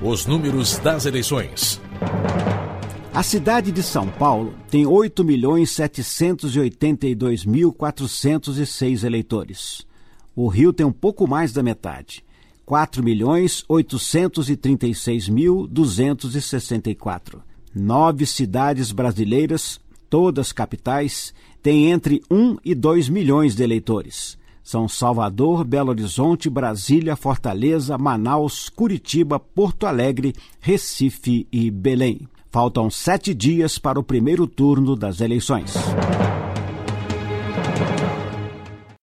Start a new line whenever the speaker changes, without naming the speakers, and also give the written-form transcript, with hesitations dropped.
Os números das eleições.
A cidade de São Paulo tem 8.782.406 eleitores. O Rio tem um pouco mais da metade, 4.836.264. 9 cidades brasileiras, todas capitais, têm entre 1 e 2 milhões de eleitores. São Salvador, Belo Horizonte, Brasília, Fortaleza, Manaus, Curitiba, Porto Alegre, Recife e Belém. Faltam 7 dias para o primeiro turno das eleições.